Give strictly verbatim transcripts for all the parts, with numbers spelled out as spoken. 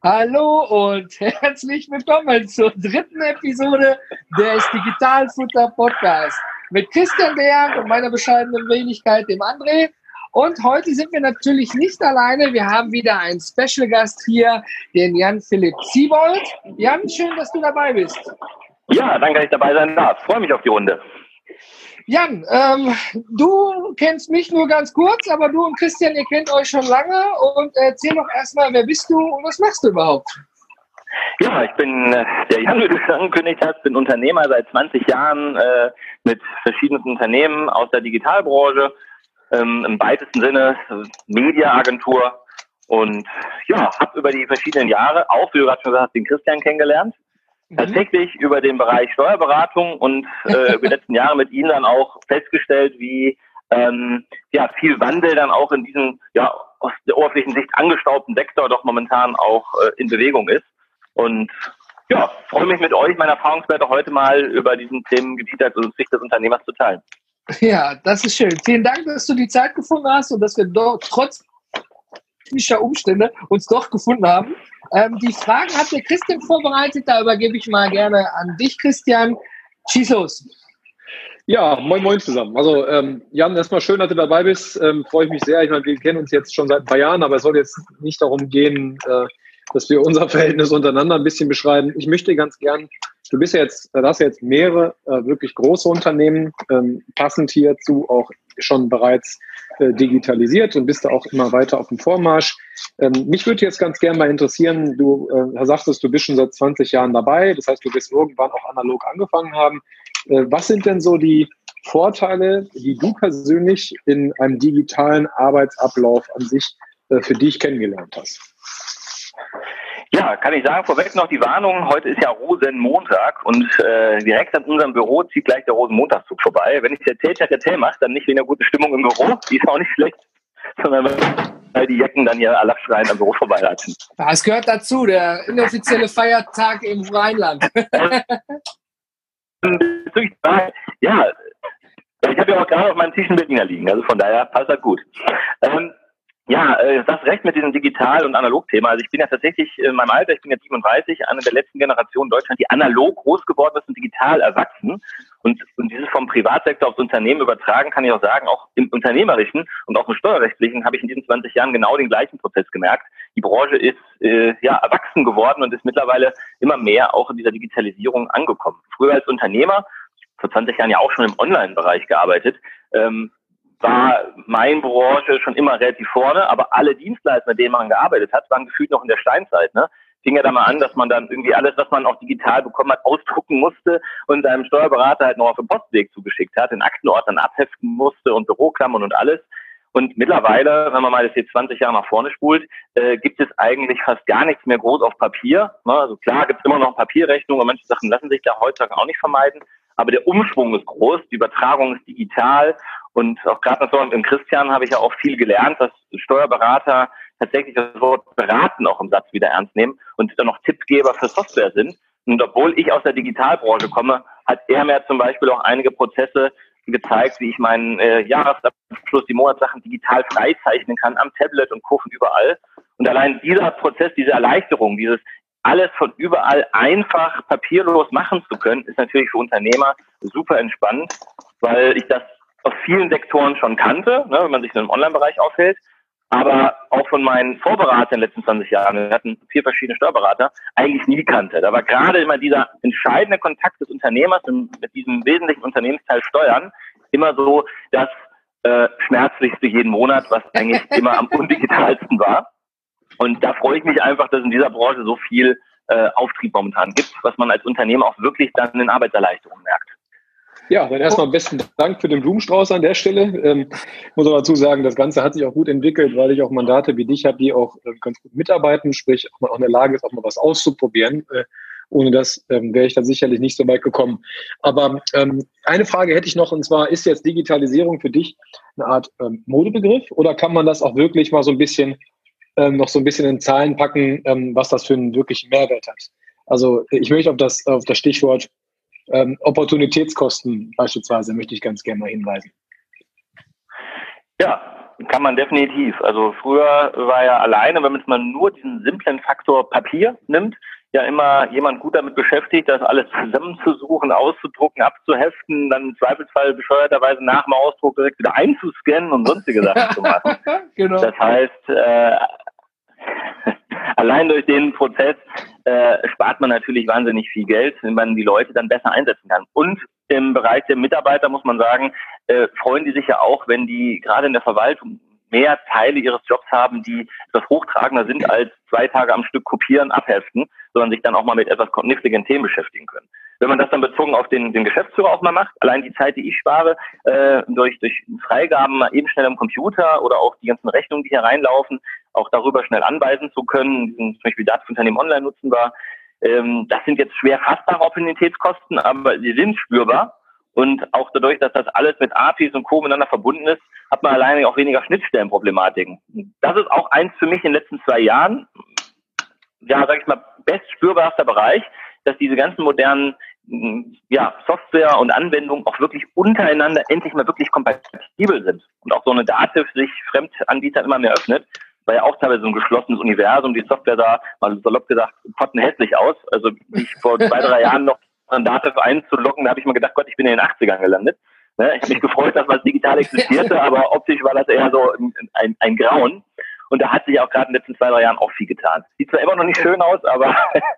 Hallo und herzlich willkommen zur dritten Episode des Digitalfutter Podcast mit Christian Beer und meiner bescheidenen Wenigkeit, dem André. Und heute sind wir natürlich nicht alleine. Wir haben wieder einen Special Gast hier, den Jan-Philipp Siebold. Jan, schön, dass du dabei bist. Ja, danke, dass ich dabei sein darf. Freue mich auf die Runde. Jan, ähm, du kennst mich nur ganz kurz, aber du und Christian, ihr kennt euch schon lange. Und erzähl doch erstmal, wer bist du und was machst du überhaupt? Ja, ich bin äh, der Jan, wie du schon angekündigt hast, bin Unternehmer seit zwanzig Jahren äh, mit verschiedenen Unternehmen aus der Digitalbranche, ähm, im weitesten Sinne äh, Mediaagentur. Und ja, habe über die verschiedenen Jahre auch, wie du gerade schon gesagt hast, den Christian kennengelernt. Mhm. Tatsächlich über den Bereich Steuerberatung und äh, über die letzten Jahre mit ihm dann auch festgestellt, wie ähm, ja viel Wandel dann auch in diesem ja aus der oberflächlichen Sicht angestaubten Sektor doch momentan auch äh, in Bewegung ist. Und ja, freue mich mit euch, meine Erfahrungswerte heute mal über diesen Themengebiet als Sicht des Unternehmers zu teilen. Ja, das ist schön. Vielen Dank, dass du die Zeit gefunden hast und dass wir doch trotz technischer Umstände uns doch gefunden haben. Ähm, die Fragen hat der Christian vorbereitet, da übergebe ich mal gerne an dich, Christian. Schieß los. Ja, moin moin zusammen. Also ähm, Jan, erstmal schön, dass du dabei bist. Ähm, freue ich mich sehr. Ich meine, wir kennen uns jetzt schon seit ein paar Jahren, aber es soll jetzt nicht darum gehen, äh, dass wir unser Verhältnis untereinander ein bisschen beschreiben. Ich möchte ganz gern, du bist ja jetzt, du hast ja jetzt mehrere äh, wirklich große Unternehmen, ähm, passend hierzu auch schon bereits äh, digitalisiert und bist da auch immer weiter auf dem Vormarsch. Ähm, mich würde jetzt ganz gern mal interessieren, du äh, sagtest, du bist schon seit zwanzig Jahren dabei, das heißt, du wirst irgendwann auch analog angefangen haben. Äh, was sind denn so die Vorteile, die du persönlich in einem digitalen Arbeitsablauf an sich äh, für dich kennengelernt hast? Ja, kann ich sagen, vorweg noch die Warnung, heute ist ja Rosenmontag und äh, direkt an unserem Büro zieht gleich der Rosenmontagszug vorbei. Wenn ich der Tell-Tell-Tell mache, dann nicht wegen der guten Stimmung im Büro, die ist auch nicht schlecht, sondern weil die Jacken dann ja Alarmschreien am Büro vorbeilatschen. Das gehört dazu, der inoffizielle Feiertag im Rheinland. Ja, ich habe ja auch gerade auf meinem Tisch einen Berliner liegen, also von daher passt das gut. Ähm, Ja, äh, das recht mit diesem Digital- und Analog-Thema. Also ich bin ja tatsächlich in meinem Alter, ich bin jetzt siebenunddreißig, eine der letzten Generationen in Deutschland, die analog groß geworden ist und digital erwachsen. Und, und dieses vom Privatsektor aufs Unternehmen übertragen, kann ich auch sagen, auch im Unternehmerischen und auch im Steuerrechtlichen habe ich in diesen zwanzig Jahren genau den gleichen Prozess gemerkt. Die Branche ist äh, ja erwachsen geworden und ist mittlerweile immer mehr auch in dieser Digitalisierung angekommen. Früher als Unternehmer, vor zwanzig Jahren ja auch schon im Online-Bereich gearbeitet, ähm, war meine Branche schon immer relativ vorne, aber alle Dienstleister, mit denen man gearbeitet hat, waren gefühlt noch in der Steinzeit. Ne? Fing ja da mal an, dass man dann irgendwie alles, was man auch digital bekommen hat, ausdrucken musste und seinem Steuerberater halt noch auf den Postweg zugeschickt hat, in Aktenordnern abheften musste und Büroklammern und alles. Und mittlerweile, wenn man mal das jetzt zwanzig Jahre nach vorne spult, äh, gibt es eigentlich fast gar nichts mehr groß auf Papier. Ne? Also klar gibt es immer noch Papierrechnungen und manche Sachen lassen sich da heutzutage auch nicht vermeiden. Aber der Umschwung ist groß, die Übertragung ist digital. Und auch gerade so im Christian habe ich ja auch viel gelernt, dass Steuerberater tatsächlich das Wort beraten auch im Satz wieder ernst nehmen und dann noch Tippgeber für Software sind. Und obwohl ich aus der Digitalbranche komme, hat er mir zum Beispiel auch einige Prozesse gezeigt, wie ich meinen äh, Jahresabschluss, die Monatssachen digital freizeichnen kann, am Tablet und Co. von überall. Und allein dieser Prozess, diese Erleichterung, dieses alles von überall einfach papierlos machen zu können, ist natürlich für Unternehmer super entspannt, weil ich das aus vielen Sektoren schon kannte, ne, wenn man sich in einem Online-Bereich aufhält, aber auch von meinen Vorberatern in den letzten zwanzig Jahren, wir hatten vier verschiedene Steuerberater, eigentlich nie kannte. Da war gerade immer dieser entscheidende Kontakt des Unternehmers mit diesem wesentlichen Unternehmensteil Steuern immer so das äh, Schmerzlichste jeden Monat, was eigentlich immer am undigitalsten war. Und da freue ich mich einfach, dass in dieser Branche so viel äh, Auftrieb momentan gibt, was man als Unternehmer auch wirklich dann in Arbeitserleichterung merkt. Ja, dann erstmal besten Dank für den Blumenstrauß an der Stelle. Ähm, muss aber dazu sagen, das Ganze hat sich auch gut entwickelt, weil ich auch Mandate wie dich habe, die auch äh, ganz gut mitarbeiten, sprich auch mal auch in der Lage ist, auch mal was auszuprobieren. Äh, ohne das ähm, wäre ich dann sicherlich nicht so weit gekommen. Aber ähm, eine Frage hätte ich noch, und zwar, ist jetzt Digitalisierung für dich eine Art ähm, Modebegriff oder kann man das auch wirklich mal so ein bisschen ähm, noch so ein bisschen in Zahlen packen, ähm, was das für einen wirklichen Mehrwert hat? Also ich möchte auf das, auf das Stichwort Ähm, Opportunitätskosten beispielsweise möchte ich ganz gerne mal hinweisen. Ja, kann man definitiv. Also früher war ja alleine, wenn man jetzt mal nur diesen simplen Faktor Papier nimmt, ja immer jemand gut damit beschäftigt, das alles zusammenzusuchen, auszudrucken, abzuheften, dann im Zweifelsfall bescheuerterweise nach dem Ausdruck direkt wieder einzuscannen und sonstige Sachen zu machen. Genau. Das heißt, äh, allein durch den Prozess äh, spart man natürlich wahnsinnig viel Geld, wenn man die Leute dann besser einsetzen kann. Und im Bereich der Mitarbeiter muss man sagen, äh, freuen die sich ja auch, wenn die gerade in der Verwaltung mehr Teile ihres Jobs haben, die etwas hochtragender sind als zwei Tage am Stück kopieren, abheften, sondern sich dann auch mal mit etwas kniffligen Themen beschäftigen können. Wenn man das dann bezogen auf den, den Geschäftsführer auch mal macht, allein die Zeit, die ich spare, äh, durch, durch Freigaben mal eben schnell am Computer oder auch die ganzen Rechnungen, die hier reinlaufen, auch darüber schnell anweisen zu können, die sind zum Beispiel Datenunternehmen online nutzbar. Ähm, das sind jetzt schwer fassbare Opportunitätskosten, aber sie sind spürbar. Und auch dadurch, dass das alles mit A P Is und Co. miteinander verbunden ist, hat man alleine auch weniger Schnittstellenproblematiken. Das ist auch eins für mich in den letzten zwei Jahren, ja, sag ich mal, best spürbarster Bereich, dass diese ganzen modernen ja, Software und Anwendungen auch wirklich untereinander endlich mal wirklich kompatibel sind. Und auch so eine Dativ sich Fremdanbietern immer mehr öffnet, weil ja auch teilweise so ein geschlossenes Universum, die Software da, mal salopp gesagt, pottenhässlich aus. Also ich vor zwei, drei Jahren noch an Dativ einzulocken, da habe ich mir gedacht, Gott, ich bin in den achtzigern gelandet. Ne? Ich habe mich gefreut, dass was digital existierte, aber optisch war das eher so ein, ein Grauen. Und da hat sich auch gerade in den letzten zwei, drei Jahren auch viel getan. Sieht zwar immer noch nicht schön aus, aber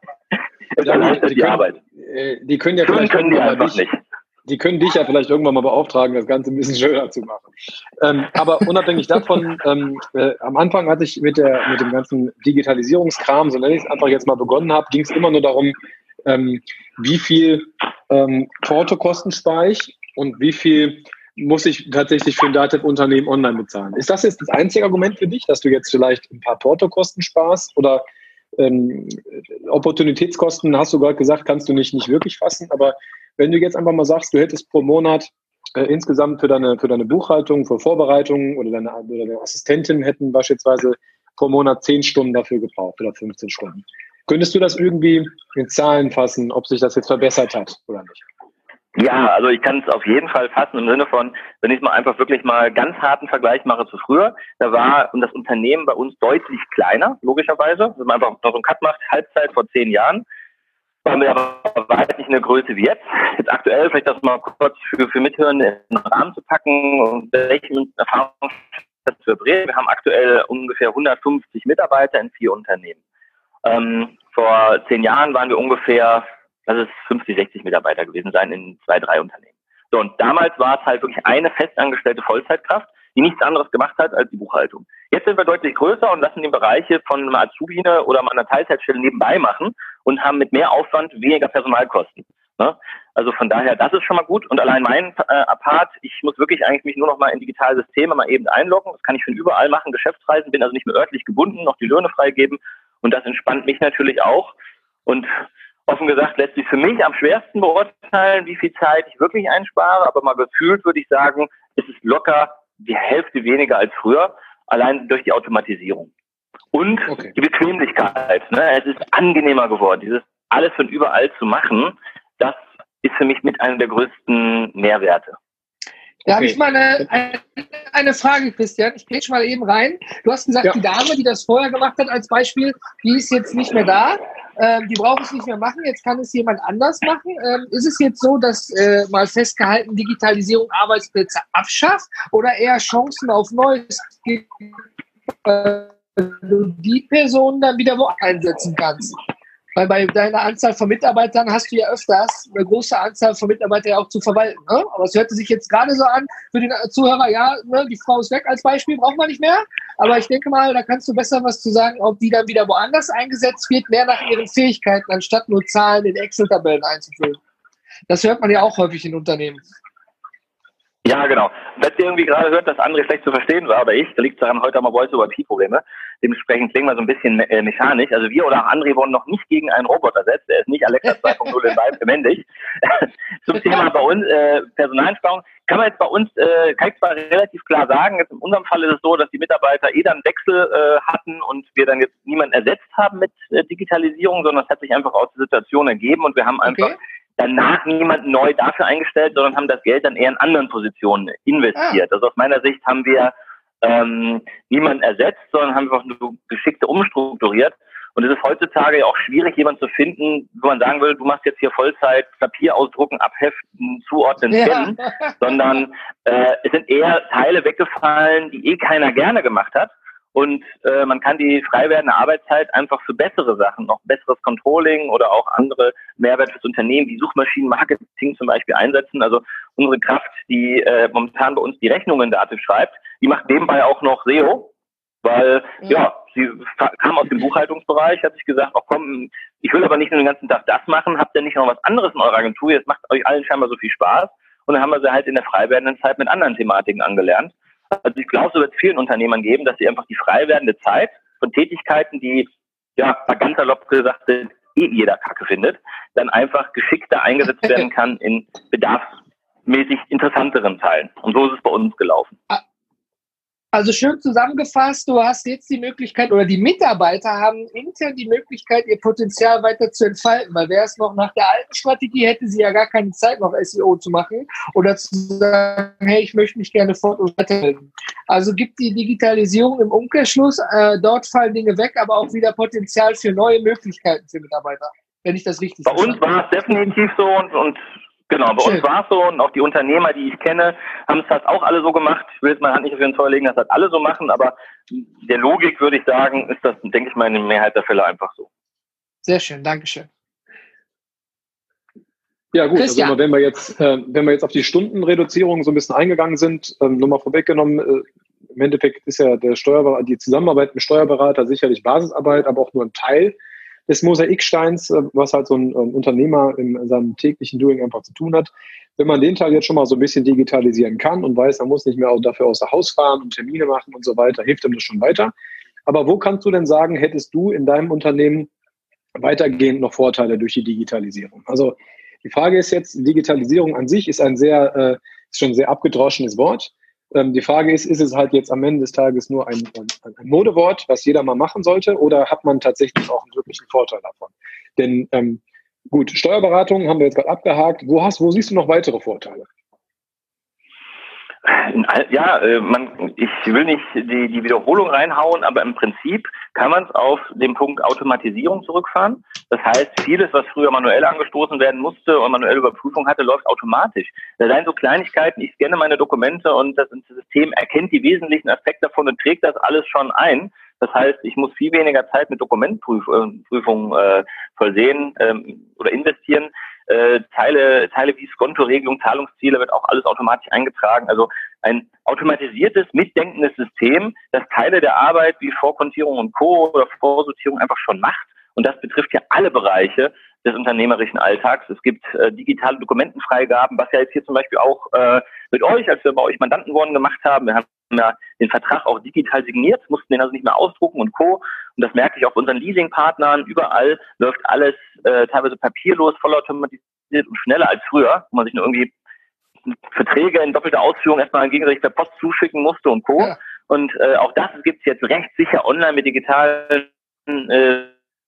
es ja, ist die, die können, Arbeit. Die können ja schön vielleicht können die mal einfach dich, nicht. Die können dich ja vielleicht irgendwann mal beauftragen, das Ganze ein bisschen schöner zu machen. Ähm, aber unabhängig davon, ähm, äh, am Anfang, als ich mit, der, mit dem ganzen Digitalisierungskram, so nenne ich es einfach jetzt mal begonnen habe, ging es immer nur darum, ähm, wie viel ähm, Portokosten spare ich und wie viel muss ich tatsächlich für ein Dativ-Unternehmen online bezahlen. Ist das jetzt das einzige Argument für dich, dass du jetzt vielleicht ein paar Portokosten sparst oder ähm, Opportunitätskosten, hast du gerade gesagt, kannst du nicht, nicht wirklich fassen, aber wenn du jetzt einfach mal sagst, du hättest pro Monat äh, insgesamt für deine, für deine Buchhaltung, für Vorbereitung oder deine, oder deine Assistentin hätten beispielsweise pro Monat zehn Stunden dafür gebraucht oder fünfzehn Stunden. Könntest du das irgendwie in Zahlen fassen, ob sich das jetzt verbessert hat oder nicht? Ja, also ich kann es auf jeden Fall fassen im Sinne von, wenn ich mal einfach wirklich mal ganz harten Vergleich mache zu früher, da war das Unternehmen bei uns deutlich kleiner, logischerweise. Wenn man einfach noch so einen Cut macht, Halbzeit vor zehn Jahren, waren wir aber weit nicht eine Größe wie jetzt. Jetzt aktuell, vielleicht das mal kurz für, für Mithören in den Rahmen zu packen und welchen Erfahrungsschatz wir bringen. Wir haben aktuell ungefähr hundertfünfzig Mitarbeiter in vier Unternehmen. Ähm, vor zehn Jahren waren wir ungefähr, lass es fünfzig, sechzig Mitarbeiter gewesen sein in zwei, drei Unternehmen. So, und damals war es halt wirklich eine festangestellte Vollzeitkraft, die nichts anderes gemacht hat als die Buchhaltung. Jetzt sind wir deutlich größer und lassen die Bereiche von einer Azubine oder mal einer Teilzeitstelle nebenbei machen und haben mit mehr Aufwand weniger Personalkosten. Ne? Also von daher, das ist schon mal gut. Und allein mein äh, Part, ich muss wirklich eigentlich mich nur noch mal in digitale Systeme mal eben einloggen. Das kann ich von überall machen, Geschäftsreisen, bin also nicht mehr örtlich gebunden, noch die Löhne freigeben. Und das entspannt mich natürlich auch. Und offen gesagt lässt sich für mich am schwersten beurteilen, wie viel Zeit ich wirklich einspare. Aber mal gefühlt würde ich sagen, ist es locker die Hälfte weniger als früher, allein durch die Automatisierung. Und okay. Die Bequemlichkeit. Ne? Es ist angenehmer geworden, dieses alles von überall zu machen. Das ist für mich mit einer der größten Mehrwerte. Da okay. habe ich mal eine, eine, eine Frage, Christian. Ich grätsch mal eben rein. Du hast gesagt, ja. Die Dame, die das vorher gemacht hat als Beispiel, die ist jetzt nicht mehr da. Ähm, die braucht es nicht mehr machen. Jetzt kann es jemand anders machen. Ähm, ist es jetzt so, dass äh, mal festgehalten Digitalisierung Arbeitsplätze abschafft oder eher Chancen auf Neues gibt, äh, du die Person dann wieder wo einsetzen kannst? Weil bei deiner Anzahl von Mitarbeitern hast du ja öfters eine große Anzahl von Mitarbeitern ja auch zu verwalten. Ne? Aber es hörte sich jetzt gerade so an für den Zuhörer, ja, ne, die Frau ist weg als Beispiel, braucht man nicht mehr. Aber ich denke mal, da kannst du besser was zu sagen, ob die dann wieder woanders eingesetzt wird, mehr nach ihren Fähigkeiten, anstatt nur Zahlen in Excel-Tabellen einzufüllen. Das hört man ja auch häufig in Unternehmen. Ja, genau. Wenn ihr irgendwie gerade hört, dass André schlecht zu verstehen war, oder ich, da liegt es daran, heute haben wir Voice-over-I P-Probleme. Dementsprechend klingen wir so ein bisschen äh, mechanisch. Also wir oder auch André wurden noch nicht gegen einen Roboter ersetzt. Er ist nicht Alexa zwei Punkt null in Weib männlich. Zum Thema bei uns äh, Personaleinsparung kann man jetzt bei uns, äh, kann ich zwar relativ klar sagen, jetzt in unserem Fall ist es so, dass die Mitarbeiter eh dann Wechsel äh, hatten und wir dann jetzt niemanden ersetzt haben mit äh, Digitalisierung, sondern es hat sich einfach aus der Situation ergeben und wir haben einfach okay. danach niemanden neu dafür eingestellt, sondern haben das Geld dann eher in anderen Positionen investiert. Ah. Also aus meiner Sicht haben wir ähm, niemanden ersetzt, sondern haben einfach nur geschickt umstrukturiert. Und es ist heutzutage ja auch schwierig, jemanden zu finden, wo man sagen will, du machst jetzt hier Vollzeit Papier ausdrucken, abheften, zuordnen, scannen, ja. sondern äh, es sind eher Teile weggefallen, die eh keiner gerne gemacht hat. Und äh, man kann die frei werdende Arbeitszeit einfach für bessere Sachen, noch besseres Controlling oder auch andere Mehrwert fürs Unternehmen, wie Suchmaschinenmarketing zum Beispiel einsetzen. Also unsere Kraft, die äh, momentan bei uns die Rechnungen Dativ schreibt, die macht nebenbei auch noch S E O. Weil, ja, sie kam aus dem Buchhaltungsbereich, hat sich gesagt, ach komm, ich will aber nicht nur den ganzen Tag das machen, habt ihr nicht noch was anderes in eurer Agentur, jetzt macht euch allen scheinbar so viel Spaß. Und dann haben wir sie halt in der frei werdenden Zeit mit anderen Thematiken angelernt. Also ich glaube, es wird vielen Unternehmern geben, dass sie einfach die frei werdende Zeit von Tätigkeiten, die, ja, ganz salopp gesagt sind, eh jeder Kacke findet, dann einfach geschickter eingesetzt werden kann in bedarfsmäßig interessanteren Teilen. Und so ist es bei uns gelaufen. Also schön zusammengefasst, du hast jetzt die Möglichkeit, oder die Mitarbeiter haben intern die Möglichkeit, ihr Potenzial weiter zu entfalten, weil wäre es noch nach der alten Strategie, hätte sie ja gar keine Zeit, noch S E O zu machen oder zu sagen, hey, ich möchte mich gerne fort- und weiterbilden. Also gibt die Digitalisierung im Umkehrschluss, äh, dort fallen Dinge weg, aber auch wieder Potenzial für neue Möglichkeiten für Mitarbeiter, wenn ich das richtig verstehe. Bei uns war es definitiv so und, und Genau, bei Schön. uns war es so und auch die Unternehmer, die ich kenne, haben es fast auch alle so gemacht. Ich will jetzt meine Hand nicht auf den Feuer legen, dass das alle so machen, aber der Logik würde ich sagen, ist das, denke ich mal, in der Mehrheit der Fälle einfach so. Sehr schön, Dankeschön. Ja gut, Christian. Also wenn wir jetzt, äh, wenn wir jetzt auf die Stundenreduzierung so ein bisschen eingegangen sind, ähm, nur mal vorweggenommen, äh, im Endeffekt ist ja der Steuerberater, die Zusammenarbeit mit Steuerberater sicherlich Basisarbeit, aber auch nur ein Teil des Mosaiksteins, was halt so ein ähm, Unternehmer in, in seinem täglichen Doing einfach zu tun hat. Wenn man den Teil jetzt schon mal so ein bisschen digitalisieren kann und weiß, man muss nicht mehr auch dafür außer Haus fahren und Termine machen und so weiter, hilft ihm das schon weiter. Aber wo kannst du denn sagen, hättest du in deinem Unternehmen weitergehend noch Vorteile durch die Digitalisierung? Also die Frage ist jetzt, Digitalisierung an sich ist ein sehr, äh, ist schon ein sehr abgedroschenes Wort. Ähm, die Frage ist, ist es halt jetzt am Ende des Tages nur ein, ein, ein Modewort, was jeder mal machen sollte, oder hat man tatsächlich auch einen wirklichen Vorteil davon? Denn ähm, gut, Steuerberatung haben wir jetzt gerade abgehakt. Wo hast, wo siehst du noch weitere Vorteile? Ja, man, ich will nicht die, die Wiederholung reinhauen, aber im Prinzip kann man es auf den Punkt Automatisierung zurückfahren. Das heißt, vieles, was früher manuell angestoßen werden musste und manuelle Überprüfung hatte, läuft automatisch. Da seien so Kleinigkeiten, ich scanne meine Dokumente und das System erkennt die wesentlichen Aspekte davon und trägt das alles schon ein. Das heißt, ich muss viel weniger Zeit mit Dokumentprüfungen äh, vollsehen ähm, oder investieren. Äh, Teile, Teile wie Skonto-Regelung, Zahlungsziele wird auch alles automatisch eingetragen. Also ein automatisiertes, mitdenkendes System, das Teile der Arbeit wie Vorkontierung und Co. oder Vorsortierung einfach schon macht. Und das betrifft ja alle Bereiche des unternehmerischen Alltags. Es gibt äh, digitale Dokumentenfreigaben, was ja jetzt hier zum Beispiel auch äh, mit euch, als wir bei euch Mandanten geworden gemacht haben. Wir haben ja den Vertrag auch digital signiert, mussten den also nicht mehr ausdrucken und Co. Und das merke ich auch bei unseren Leasingpartnern. Überall läuft alles äh, teilweise papierlos, vollautomatisiert und schneller als früher, wo man sich nur irgendwie Verträge in doppelter Ausführung erstmal gegenseitig per Post zuschicken musste und Co. Ja. Und äh, auch das gibt es jetzt recht sicher online mit digitalen äh,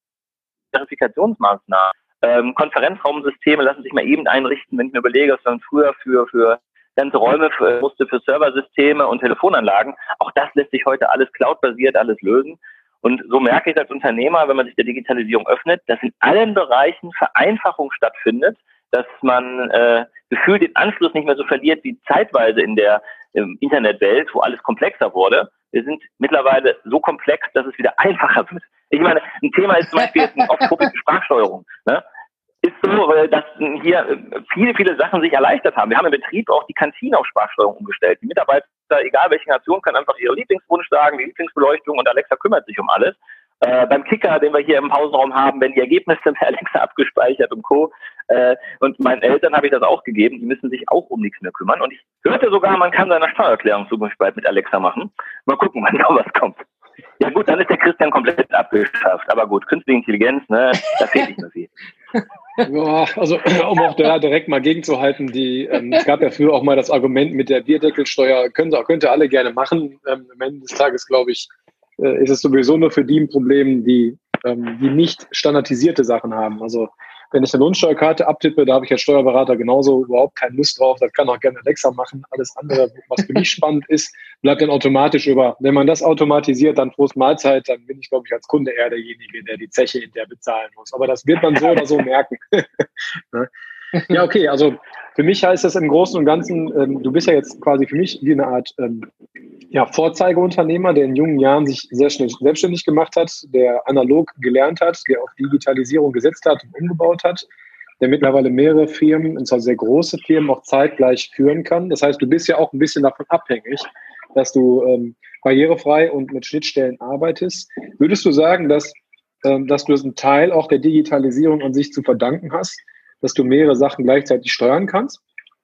Verifikationsmaßnahmen. Ähm, Konferenzraumsysteme lassen sich mal eben einrichten, wenn ich mir überlege, was man früher für, für ganze Räume für, musste für Serversysteme und Telefonanlagen. Auch das lässt sich heute alles cloudbasiert, alles lösen. Und so merke ich als Unternehmer, wenn man sich der Digitalisierung öffnet, dass in allen Bereichen Vereinfachung stattfindet, dass man äh, gefühlt den Anschluss nicht mehr so verliert wie zeitweise in der ähm, Internetwelt, wo alles komplexer wurde. Wir sind mittlerweile so komplex, dass es wieder einfacher wird. Ich meine, ein Thema ist zum Beispiel jetzt auch Topic Sprachsteuerung. Ne? Ist so, dass hier viele, viele Sachen sich erleichtert haben. Wir haben im Betrieb auch die Kantine auf Sprachsteuerung umgestellt. Die Mitarbeiter, egal welche Nation, können einfach ihre Lieblingswunsch sagen, die Lieblingsbeleuchtung, und Alexa kümmert sich um alles. Äh, beim Kicker, den wir hier im Pausenraum haben, werden die Ergebnisse per Alexa abgespeichert und Co. Äh, und meinen Eltern habe ich das auch gegeben. Die müssen sich auch um nichts mehr kümmern. Und ich hörte sogar, man kann seine Steuererklärung zukünftig bald mit Alexa machen. Mal gucken, wann da was kommt. Ja gut, dann ist der Christian komplett abgeschafft. Aber gut, künstliche Intelligenz, ne, da fehlt nicht mehr viel. Ja, also um auch da direkt mal gegenzuhalten, die, ähm, es gab ja früher auch mal das Argument mit der Bierdeckelsteuer, können Sie, könnt ihr alle gerne machen. Ähm, am Ende des Tages, glaube ich, äh, ist es sowieso nur für die ein Problem, die, ähm, die nicht standardisierte Sachen haben. Also Wenn ich eine Lohnsteuerkarte abtippe, da habe ich als Steuerberater genauso überhaupt keine Lust drauf. Das kann auch gerne Alexa machen. Alles andere, was für mich spannend ist, bleibt dann automatisch über. Wenn man das automatisiert, dann Prost Mahlzeit, dann bin ich, glaube ich, als Kunde eher derjenige, der die Zeche hinterher bezahlen muss. Aber das wird man so oder so merken. Ja, okay, also für mich heißt das im Großen und Ganzen, ähm, du bist ja jetzt quasi für mich wie eine Art ähm, ja, Vorzeigeunternehmer, der in jungen Jahren sich sehr schnell selbstständig gemacht hat, der analog gelernt hat, der auf Digitalisierung gesetzt hat und umgebaut hat, der mittlerweile mehrere Firmen, und zwar sehr große Firmen, auch zeitgleich führen kann. Das heißt, du bist ja auch ein bisschen davon abhängig, dass du ähm, barrierefrei und mit Schnittstellen arbeitest. Würdest du sagen, dass, ähm, dass du einen Teil auch der Digitalisierung an sich zu verdanken hast, dass du mehrere Sachen gleichzeitig steuern kannst?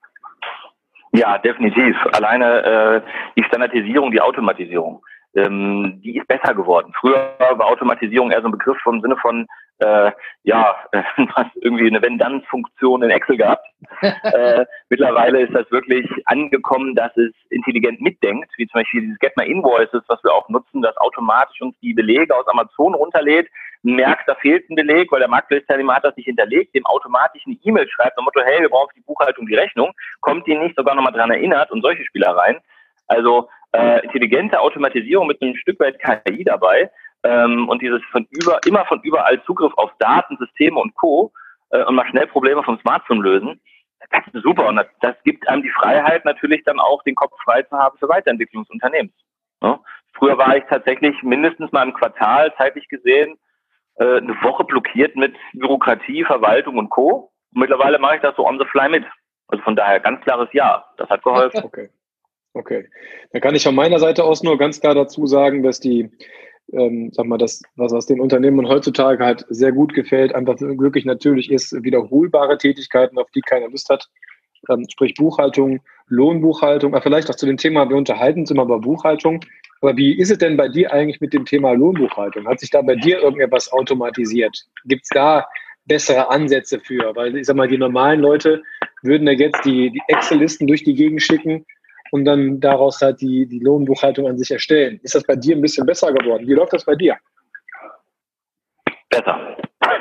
Ja, definitiv. Alleine äh, die Standardisierung, die Automatisierung, ähm, die ist besser geworden. Früher war Automatisierung eher so ein Begriff vom Sinne von, äh, ja, äh, was irgendwie eine Wenn-Dann-Funktion in Excel gehabt. äh, mittlerweile ist das wirklich angekommen, dass es intelligent mitdenkt, wie zum Beispiel dieses Get My Invoices, was wir auch nutzen, das automatisch uns die Belege aus Amazon runterlädt, merkt, da fehlt ein Beleg, weil der Marktplatzteilnehmer hat das nicht hinterlegt, dem automatisch eine E-Mail schreibt, nach dem Motto, hey, wir brauchen für die Buchhaltung die Rechnung, kommt ihn nicht sogar nochmal dran erinnert und solche Spielereien. Also äh, intelligente Automatisierung mit einem Stück weit K I dabei ähm, und dieses von über immer von überall Zugriff auf Daten, Systeme und Co. Äh, und mal schnell Probleme vom Smartphone lösen, das ist super. Und das, das gibt einem die Freiheit, natürlich dann auch den Kopf frei zu haben für Weiterentwicklung des Unternehmens. Ja? Früher war ich tatsächlich mindestens mal im Quartal zeitlich gesehen eine Woche blockiert mit Bürokratie, Verwaltung und Co. Und mittlerweile mache ich das so on the fly mit. Also von daher ganz klares Ja. Das hat geholfen. Okay. Okay. Dann kann ich von meiner Seite aus nur ganz klar dazu sagen, dass die, ähm, sag mal, das, was aus den Unternehmen heutzutage halt sehr gut gefällt, einfach wirklich natürlich ist, wiederholbare Tätigkeiten, auf die keiner Lust hat. Ähm, sprich Buchhaltung, Lohnbuchhaltung, aber vielleicht auch zu dem Thema, wir unterhalten uns immer über Buchhaltung. Aber wie ist es denn bei dir eigentlich mit dem Thema Lohnbuchhaltung? Hat sich da bei dir irgendetwas automatisiert? Gibt es da bessere Ansätze für? Weil ich sag mal, die normalen Leute würden ja jetzt die, die Excel-Listen durch die Gegend schicken und dann daraus halt die, die Lohnbuchhaltung an sich erstellen. Ist das bei dir ein bisschen besser geworden? Wie läuft das bei dir? Besser.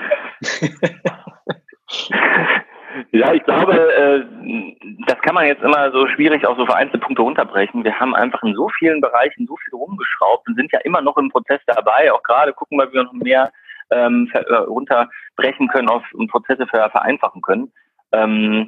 Ja, ich glaube, äh, das kann man jetzt immer so schwierig auf so vereinzelte Punkte runterbrechen. Wir haben einfach in so vielen Bereichen so viel rumgeschraubt und sind ja immer noch im Prozess dabei. Auch gerade gucken wir, wie wir noch mehr ähm, ver- äh, runterbrechen können auf, und Prozesse ver- vereinfachen können. Ähm,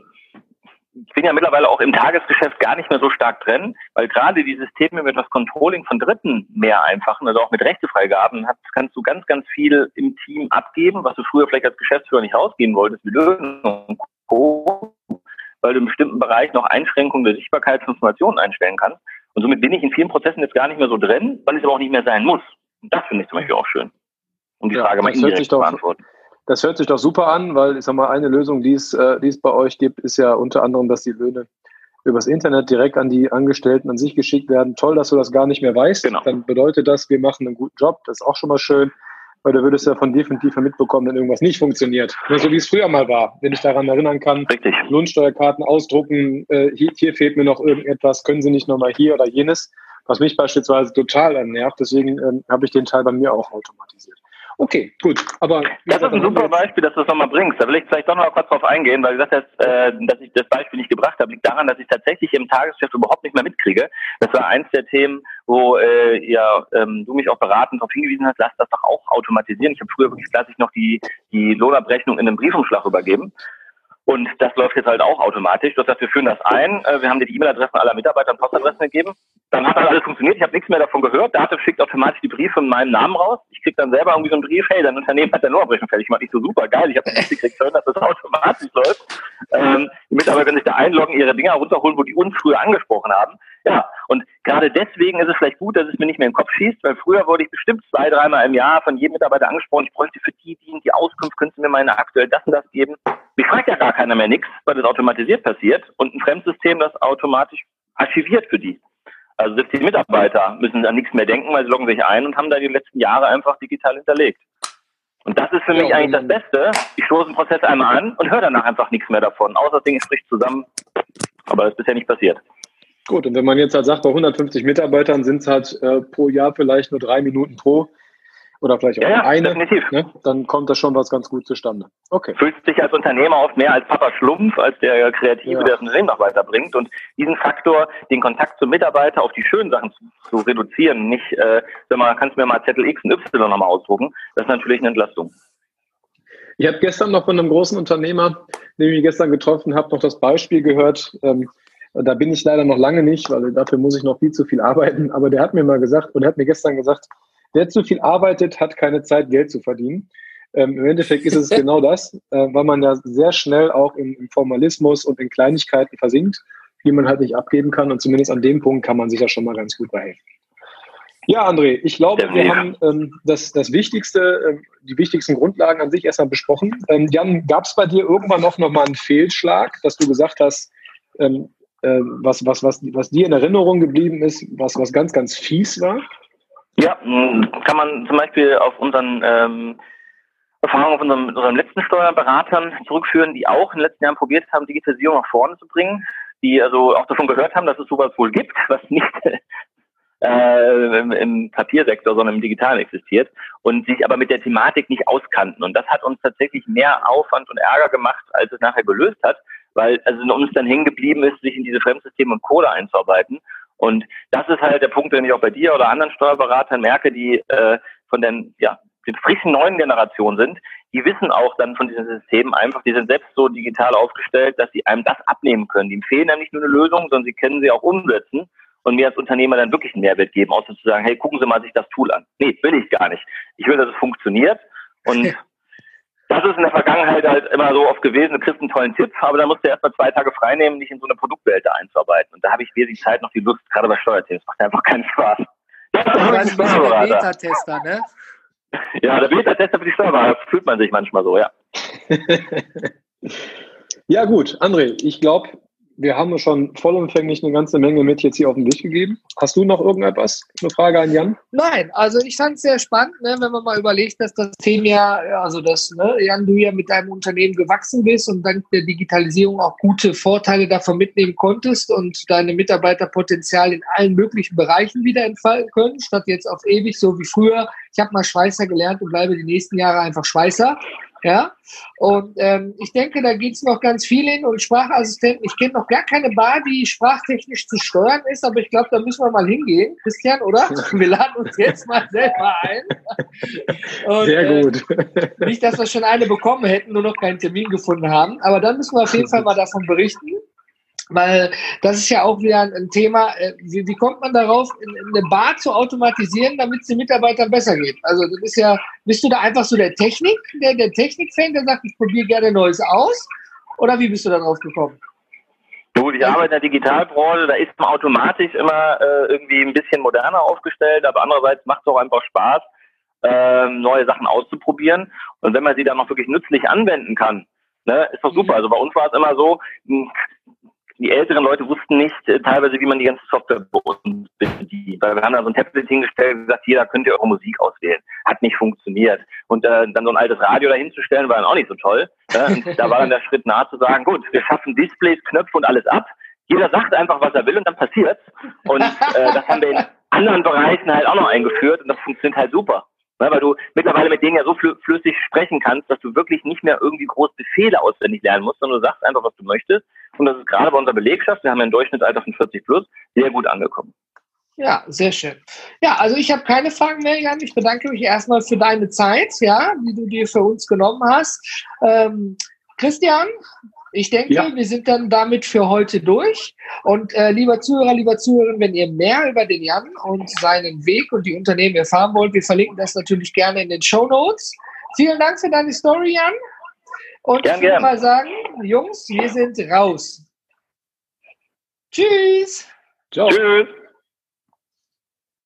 ich bin ja mittlerweile auch im Tagesgeschäft gar nicht mehr so stark drin, weil gerade die Systeme mit das Controlling von Dritten mehr einfachen, also auch mit Rechtefreigaben, hast, kannst du ganz, ganz viel im Team abgeben, was du früher vielleicht als Geschäftsführer nicht rausgeben wolltest, wie Löhne und Co., weil du im bestimmten Bereich noch Einschränkungen der Sichtbarkeit von Informationen einstellen kannst. Und somit bin ich in vielen Prozessen jetzt gar nicht mehr so drin, weil es aber auch nicht mehr sein muss. Und das finde ich zum Beispiel auch schön, um die Ja, Frage mal indirekt zu beantworten. Das hört sich doch super an, weil ich sag mal, eine Lösung, die es, äh, die es bei euch gibt, ist ja unter anderem, dass die Löhne übers Internet direkt an die Angestellten an sich geschickt werden. Toll, dass du das gar nicht mehr weißt. Genau. Dann bedeutet das, wir machen einen guten Job. Das ist auch schon mal schön, weil du würdest ja von definitiv mitbekommen, wenn irgendwas nicht funktioniert. Nur so wie es früher mal war, wenn ich daran erinnern kann. Richtig. Lohnsteuerkarten ausdrucken, äh, hier, hier fehlt mir noch irgendetwas, können Sie nicht nochmal hier oder jenes, was mich beispielsweise total nervt. Deswegen ähm, habe ich den Teil bei mir auch automatisiert. Okay, gut. Aber das ist ein super Beispiel, dass du es nochmal bringst. Da will ich vielleicht doch noch mal kurz drauf eingehen, weil du gesagt hast, äh, dass ich das Beispiel nicht gebracht habe, liegt daran, dass ich tatsächlich im Tagesgeschäft überhaupt nicht mehr mitkriege. Das war eins der Themen, wo äh, ja, ähm, du mich auch beratend darauf hingewiesen hast, lass das doch auch automatisieren. Ich habe früher wirklich klassisch noch die, die Lohnabrechnung in einem Briefumschlag übergeben. Und das läuft jetzt halt auch automatisch. Das heißt, wir führen das ein. Wir haben dir die E-Mail-Adressen aller Mitarbeiter und Postadressen gegeben. Dann hat das alles funktioniert. Ich habe nichts mehr davon gehört. Dativ schickt automatisch die Briefe in meinem Namen raus. Ich kriege dann selber irgendwie so einen Brief. Hey, dein Unternehmen hat deine Lohnabrechnung fertig gemacht. Ich so, super, geil. Ich habe nicht gekriegt, dass das automatisch läuft. Ähm, die Mitarbeiter können sich da einloggen, ihre Dinger runterholen, wo die uns früher angesprochen haben. Ja, und gerade deswegen ist es vielleicht gut, dass es mir nicht mehr in den Kopf schießt, weil früher wurde ich bestimmt zwei, dreimal im Jahr von jedem Mitarbeiter angesprochen, ich bräuchte für die, die, die Auskunft, könntest du mir meine aktuell das und das geben. Mich fragt ja gar keiner mehr nichts, weil das automatisiert passiert und ein Fremdsystem das automatisch archiviert für die. Also selbst die Mitarbeiter müssen an nichts mehr denken, weil sie loggen sich ein und haben da die letzten Jahre einfach digital hinterlegt. Und das ist für ja, mich eigentlich das Beste. Ich stoße den Prozess einmal an und höre danach einfach nichts mehr davon, außer das Ding spricht zusammen. Aber das ist bisher nicht passiert. Gut, und wenn man jetzt halt sagt, bei hundertfünfzig Mitarbeitern sind es halt äh, pro Jahr vielleicht nur drei Minuten pro oder vielleicht auch ja, ja, eine, definitiv. Ne? Dann kommt da schon was ganz gut zustande. Okay. Fühlst dich als Unternehmer oft mehr als Papa Schlumpf, als der Kreative, Ja. der das Unternehmen noch weiterbringt. Und diesen Faktor, den Kontakt zum Mitarbeiter auf die schönen Sachen zu, zu reduzieren, nicht, äh, sag mal, kannst du mir mal Zettel X und Y nochmal ausdrucken, das ist natürlich eine Entlastung. Ich habe gestern noch von einem großen Unternehmer, den ich gestern getroffen habe, noch das Beispiel gehört. Ähm, da bin ich leider noch lange nicht, weil dafür muss ich noch viel zu viel arbeiten. Aber der hat mir mal gesagt, und er hat mir gestern gesagt, wer zu viel arbeitet, hat keine Zeit, Geld zu verdienen. Ähm, Im Endeffekt ist es genau das, äh, weil man ja sehr schnell auch im, im Formalismus und in Kleinigkeiten versinkt, die man halt nicht abgeben kann. Und zumindest an dem Punkt kann man sich ja schon mal ganz gut behelfen. Ja, André, ich glaube, wir Definitiv. haben ähm, das, das Wichtigste, äh, die wichtigsten Grundlagen an sich erstmal besprochen. Ähm, Jan, gab es bei dir irgendwann noch, noch mal einen Fehlschlag, dass du gesagt hast, ähm, äh, was, was, was, was dir in Erinnerung geblieben ist, was, was ganz, ganz fies war? Ja, mh, kann man zum Beispiel auf unseren ähm, Erfahrungen auf unserem, unseren letzten Steuerberatern zurückführen, die auch in den letzten Jahren probiert haben, Digitalisierung nach vorne zu bringen, die also auch davon gehört haben, dass es sowas wohl gibt, was nicht Äh, im, im Papiersektor, sondern im Digitalen existiert und sich aber mit der Thematik nicht auskannten. Und das hat uns tatsächlich mehr Aufwand und Ärger gemacht, als es nachher gelöst hat, weil also uns dann hängen geblieben ist, sich in diese Fremdsysteme und Code einzuarbeiten. Und das ist halt der Punkt, den ich auch bei dir oder anderen Steuerberatern merke, die äh, von den, ja, den frischen neuen Generationen sind, die wissen auch dann von diesen Systemen einfach, die sind selbst so digital aufgestellt, dass sie einem das abnehmen können. Die empfehlen einem nicht nur eine Lösung, sondern sie können sie auch umsetzen und mir als Unternehmer dann wirklich einen Mehrwert geben, außer zu sagen, hey, gucken Sie mal sich das Tool an. Nee, will ich gar nicht. Ich will, dass es funktioniert. Und das ist in der Vergangenheit halt immer so oft gewesen, du kriegst einen tollen Tipp, aber dann musst du erst mal zwei Tage frei nehmen, dich in so eine Produktwelt da einzuarbeiten. Und da habe ich wesentlich Zeit noch die Lust, gerade bei Steuerthemen. Das macht einfach keinen Spaß. Das ist Ja, ein das ist ein Steuerberater. Beta-Tester, ne? Ja, der Beta-Tester für die Steuerberater fühlt man sich manchmal so, ja. Ja gut, André, ich glaube, wir haben schon vollumfänglich eine ganze Menge mit jetzt hier auf den Weg gegeben. Hast du noch irgendetwas? Eine Frage an Jan? Nein, also ich fand es sehr spannend, ne, wenn man mal überlegt, dass das Thema ja, also dass, ne, Jan, du ja mit deinem Unternehmen gewachsen bist und dank der Digitalisierung auch gute Vorteile davon mitnehmen konntest und deine Mitarbeiterpotenzial in allen möglichen Bereichen wieder entfalten können, statt jetzt auf ewig so wie früher. Ich habe mal Schweißer gelernt und bleibe die nächsten Jahre einfach Schweißer. Ja, und ähm, ich denke, da geht's noch ganz viel hin und Sprachassistenten. Ich kenne noch gar keine Bar, die sprachtechnisch zu steuern ist, aber ich glaube, da müssen wir mal hingehen, Christian, oder? Wir laden uns jetzt mal selber ein. Und, Sehr gut. Äh, nicht, dass wir schon eine bekommen hätten, nur noch keinen Termin gefunden haben, aber dann müssen wir auf jeden Fall mal davon berichten. Weil das ist ja auch wieder ein Thema, wie, wie kommt man darauf, eine Bar zu automatisieren, damit es den Mitarbeitern besser geht? Also das ist ja, bist du da einfach so der Technik, der, der Technik-Fan, der sagt, ich probiere gerne Neues aus? Oder wie bist du da drauf gekommen? Gut, ich arbeite in der Digitalbranche, da ist man automatisch immer äh, irgendwie ein bisschen moderner aufgestellt, aber andererseits macht es auch einfach Spaß, äh, neue Sachen auszuprobieren. Und wenn man sie dann noch wirklich nützlich anwenden kann, ne, ist doch super. Also bei uns war es immer so, die älteren Leute wussten nicht äh, teilweise, wie man die ganze Software bei uns bedient. Weil wir haben da so ein Tablet hingestellt und gesagt, hier, da könnt ihr eure Musik auswählen. Hat nicht funktioniert. Und äh, dann so ein altes Radio dahinzustellen, war dann auch nicht so toll. Ja? Und da war dann der Schritt nahe zu sagen, gut, wir schaffen Displays, Knöpfe und alles ab. Jeder sagt einfach, was er will und dann passiert's. Und äh, das haben wir in anderen Bereichen halt auch noch eingeführt und das funktioniert halt super. Ja, weil du mittlerweile mit denen ja so flü- flüssig sprechen kannst, dass du wirklich nicht mehr irgendwie groß Befehle auswendig lernen musst, sondern du sagst einfach, was du möchtest. Und das ist gerade bei unserer Belegschaft, wir haben ja ein Durchschnittsalter von vierzig plus, sehr gut angekommen. Ja, sehr schön. Ja, also ich habe keine Fragen mehr, Jan. Ich bedanke mich erstmal für deine Zeit, ja, die du dir für uns genommen hast. Ähm, Christian, ich denke, ja. wir sind dann damit für heute durch. Und äh, lieber Zuhörer, lieber Zuhörerin, wenn ihr mehr über den Jan und seinen Weg und die Unternehmen erfahren wollt, wir verlinken das natürlich gerne in den Shownotes. Vielen Dank für deine Story, Jan. Und gern, ich würde gern. mal sagen, Jungs, wir sind raus. Tschüss. Ciao. Tschüss.